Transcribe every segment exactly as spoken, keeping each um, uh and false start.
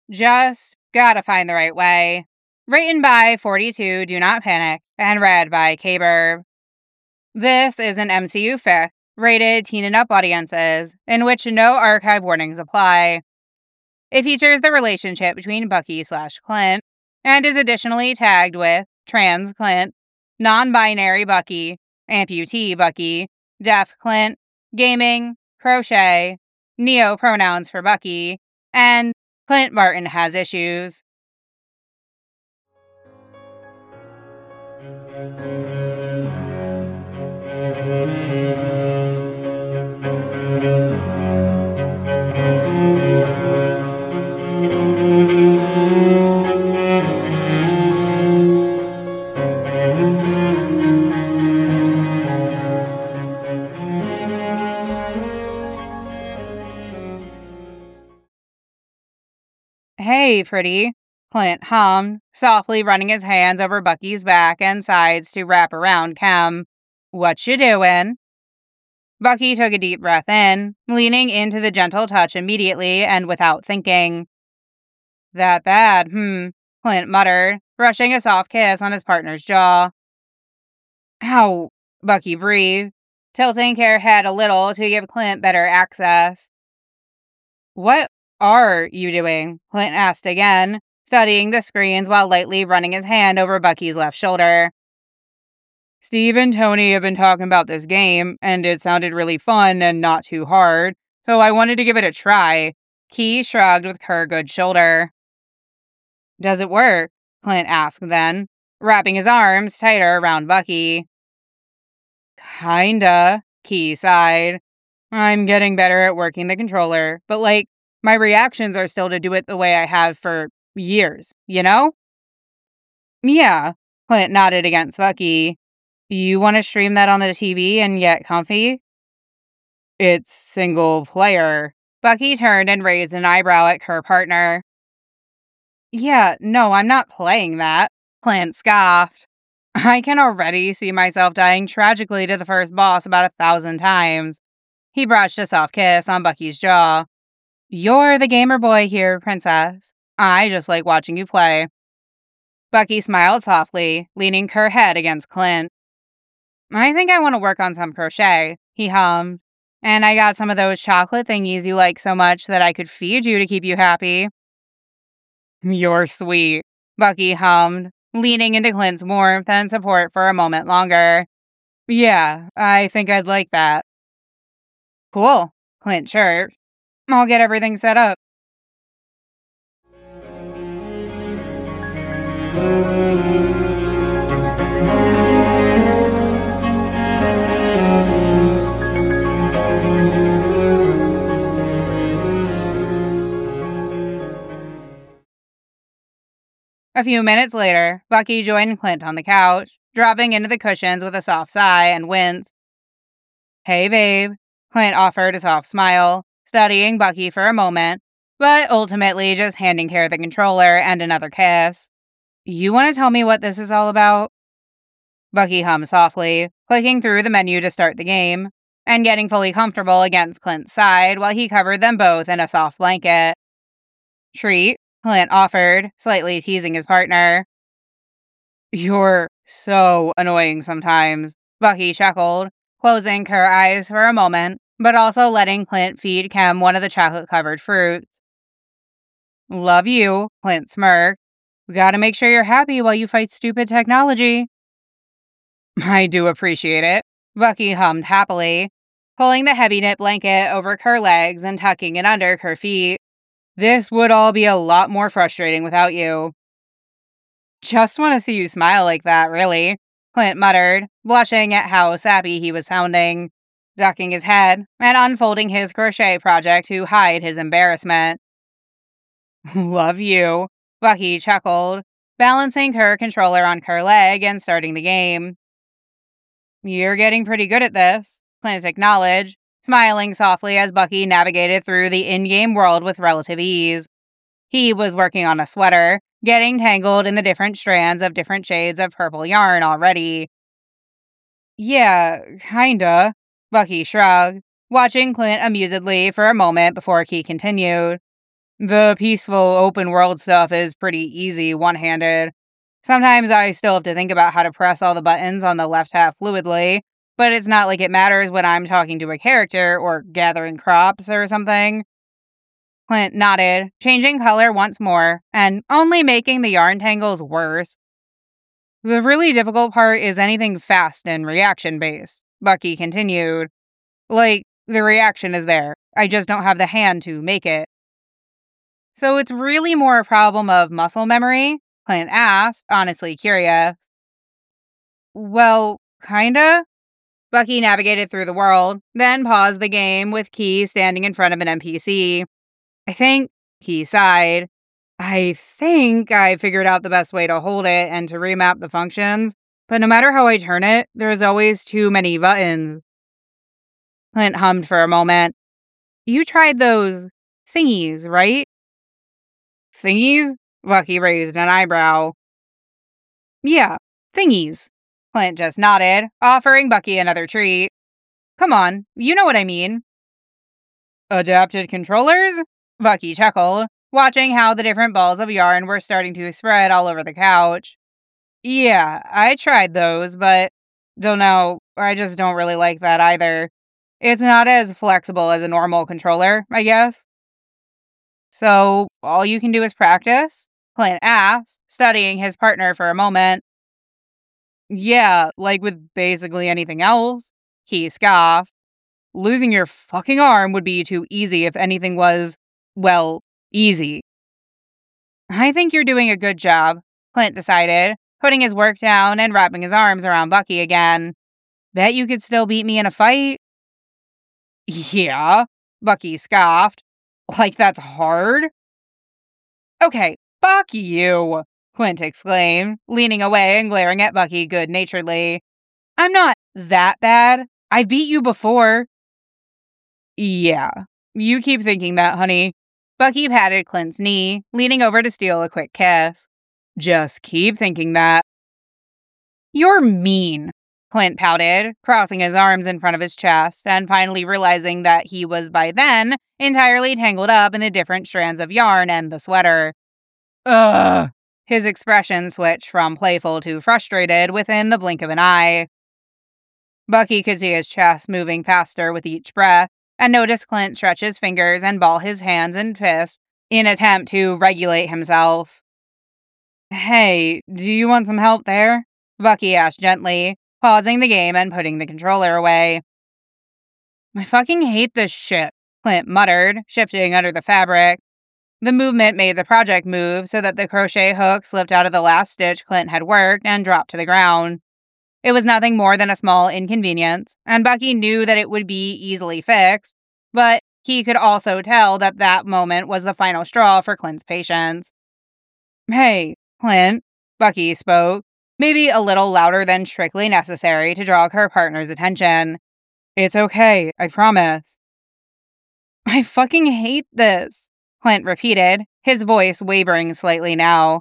Just gotta find the right way. Written by forty-two Do Not Panic and read by K-Burb. This is an M C U fic, rated teen and up audiences, in which no archive warnings apply. It features the relationship between Bucky slash Clint, and is additionally tagged with trans Clint, non-binary Bucky, amputee Bucky, deaf Clint, gaming, crochet, neo-pronouns for Bucky, and Clint Barton has issues. Hey, pretty, Clint hummed, softly running his hands over Bucky's back and sides to wrap around Chem. What you doin'? Bucky took a deep breath in, leaning into the gentle touch immediately and without thinking. That bad, hmm, Clint muttered, brushing a soft kiss on his partner's jaw. Ow, Bucky breathed, tilting her head a little to give Clint better access. What are you doing? Clint asked again, studying the screens while lightly running his hand over Bucky's left shoulder. Steve and Tony have been talking about this game, and it sounded really fun and not too hard, so I wanted to give it a try. Key shrugged with her good shoulder. Does it work? Clint asked then, wrapping his arms tighter around Bucky. Kinda, Key sighed. I'm getting better at working the controller, but like, my reactions are still to do it the way I have for years, you know? Yeah, Clint nodded against Bucky. You want to stream that on the T V and get comfy? It's single player. Bucky turned and raised an eyebrow at her partner. Yeah, no, I'm not playing that, Clint scoffed. I can already see myself dying tragically to the first boss about a thousand times. He brushed a soft kiss on Bucky's jaw. You're the gamer boy here, princess. I just like watching you play. Bucky smiled softly, leaning her head against Clint. I think I want to work on some crochet, he hummed. And I got some of those chocolate thingies you like so much that I could feed you to keep you happy. You're sweet, Bucky hummed, leaning into Clint's warmth and support for a moment longer. Yeah, I think I'd like that. Cool, Clint chirped. I'll get everything set up. A few minutes later, Bucky joined Clint on the couch, dropping into the cushions with a soft sigh and wince. Hey, babe, Clint offered a soft smile, studying Bucky for a moment, but ultimately just handing her the controller and another kiss. You want to tell me what this is all about? Bucky hummed softly, clicking through the menu to start the game, and getting fully comfortable against Clint's side while he covered them both in a soft blanket. Treat, Clint offered, slightly teasing his partner. You're so annoying sometimes, Bucky chuckled, closing her eyes for a moment, but also letting Clint feed Chem one of the chocolate-covered fruits. Love you, Clint smirked. We gotta make sure you're happy while you fight stupid technology. I do appreciate it, Bucky hummed happily, pulling the heavy knit blanket over her legs and tucking it under her feet. This would all be a lot more frustrating without you. Just want to see you smile like that, really, Clint muttered, blushing at how sappy he was sounding, ducking his head and unfolding his crochet project to hide his embarrassment. Love you, Bucky chuckled, balancing her controller on her leg and starting the game. You're getting pretty good at this, Clint acknowledged, smiling softly as Bucky navigated through the in-game world with relative ease. He was working on a sweater, getting tangled in the different strands of different shades of purple yarn already. Yeah, kinda, Bucky shrugged, watching Clint amusedly for a moment before he continued. The peaceful open world stuff is pretty easy one-handed. Sometimes I still have to think about how to press all the buttons on the left half fluidly, but it's not like it matters when I'm talking to a character or gathering crops or something. Clint nodded, changing color once more, and only making the yarn tangles worse. The really difficult part is anything fast and reaction-based, Bucky continued. Like, the reaction is there. I just don't have the hand to make it. So it's really more a problem of muscle memory? Clint asked, honestly curious. Well, kinda. Bucky navigated through the world, then paused the game with Key standing in front of an N P C. I think, Key sighed, I think I figured out the best way to hold it and to remap the functions, but no matter how I turn it, there's always too many buttons. Clint hummed for a moment. You tried those thingies, right? Thingies? Bucky raised an eyebrow. Yeah, thingies. Clint just nodded, offering Bucky another treat. Come on, you know what I mean. Adapted controllers? Bucky chuckled, watching how the different balls of yarn were starting to spread all over the couch. Yeah, I tried those, but don't know, I just don't really like that either. It's not as flexible as a normal controller, I guess. So, all you can do is practice? Clint asked, studying his partner for a moment. Yeah, like with basically anything else, he scoffed. Losing your fucking arm would be too easy if anything was, well, easy. I think you're doing a good job, Clint decided, putting his work down and wrapping his arms around Bucky again. Bet you could still beat me in a fight? Yeah, Bucky scoffed. Like that's hard? Okay, fuck you, Clint exclaimed, leaning away and glaring at Bucky good-naturedly. I'm not that bad. I've beat you before. Yeah, you keep thinking that, honey. Bucky patted Clint's knee, leaning over to steal a quick kiss. Just keep thinking that. You're mean, Clint pouted, crossing his arms in front of his chest, and finally realizing that he was by then entirely tangled up in the different strands of yarn and the sweater. Ugh. His expression switched from playful to frustrated within the blink of an eye. Bucky could see his chest moving faster with each breath, and noticed Clint stretch his fingers and ball his hands and fists in attempt to regulate himself. Hey, do you want some help there? Bucky asked gently, pausing the game and putting the controller away. I fucking hate this shit, Clint muttered, shifting under the fabric. The movement made the project move so that the crochet hook slipped out of the last stitch Clint had worked and dropped to the ground. It was nothing more than a small inconvenience, and Bucky knew that it would be easily fixed, but he could also tell that that moment was the final straw for Clint's patience. Hey, Clint, Bucky spoke, maybe a little louder than strictly necessary to draw her partner's attention. It's okay, I promise. I fucking hate this, Clint repeated, his voice wavering slightly now.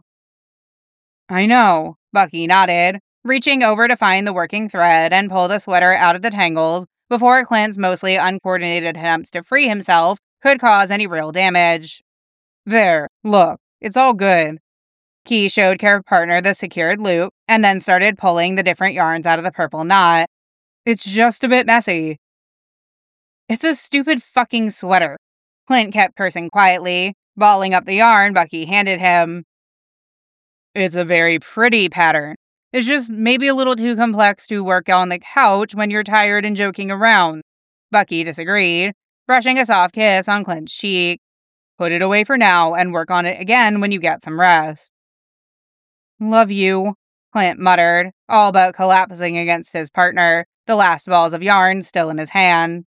I know, Bucky nodded, reaching over to find the working thread and pull the sweater out of the tangles before Clint's mostly uncoordinated attempts to free himself could cause any real damage. There, look, it's all good. Key showed her partner the secured loop and then started pulling the different yarns out of the purple knot. It's just a bit messy. It's a stupid fucking sweater. Clint kept cursing quietly, balling up the yarn Bucky handed him. It's a very pretty pattern. It's just maybe a little too complex to work on the couch when you're tired and joking around. Bucky disagreed, brushing a soft kiss on Clint's cheek. Put it away for now and work on it again when you get some rest. Love you, Clint muttered, all but collapsing against his partner, the last balls of yarn still in his hand.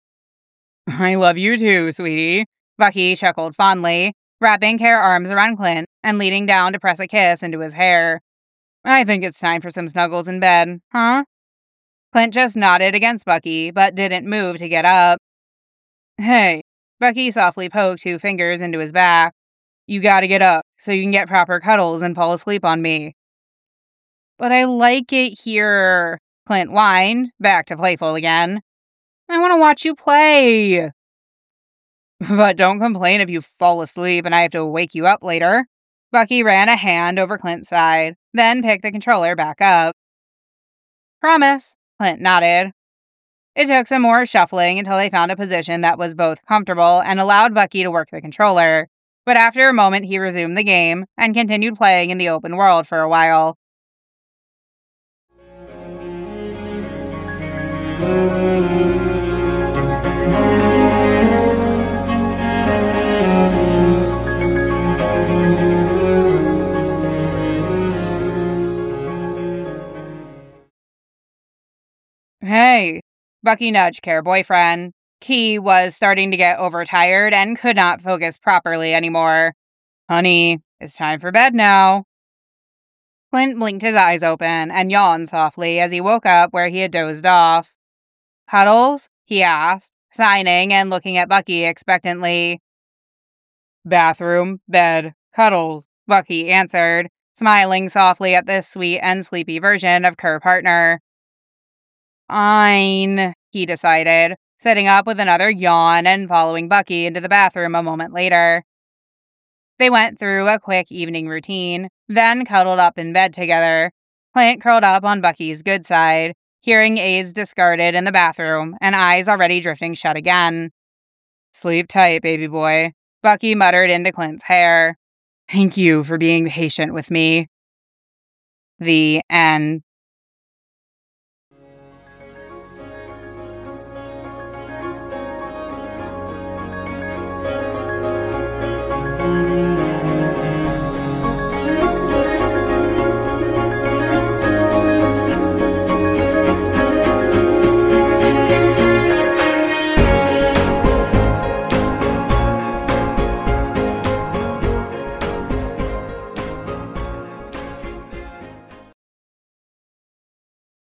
I love you too, sweetie, Bucky chuckled fondly, wrapping her arms around Clint and leaning down to press a kiss into his hair. I think it's time for some snuggles in bed, huh? Clint just nodded against Bucky, but didn't move to get up. Hey, Bucky softly poked two fingers into his back. You gotta get up, so you can get proper cuddles and fall asleep on me. But I like it here, Clint whined, back to playful again. I want to watch you play. But don't complain if you fall asleep and I have to wake you up later. Bucky ran a hand over Clint's side, then picked the controller back up. Promise, Clint nodded. It took some more shuffling until they found a position that was both comfortable and allowed Bucky to work the controller, but after a moment he resumed the game and continued playing in the open world for a while. Hey, Bucky nudged Care boyfriend. Key was starting to get overtired and could not focus properly anymore. Honey, it's time for bed now. Clint blinked his eyes open and yawned softly as he woke up where he had dozed off. Cuddles? He asked, signing and looking at Bucky expectantly. Bathroom, bed, cuddles, Bucky answered, smiling softly at this sweet and sleepy version of Kerr partner. Fine, he decided, sitting up with another yawn and following Bucky into the bathroom a moment later. They went through a quick evening routine, then cuddled up in bed together. Clint curled up on Bucky's good side, hearing aids discarded in the bathroom and eyes already drifting shut again. Sleep tight, baby boy, Bucky muttered into Clint's hair. Thank you for being patient with me. The end.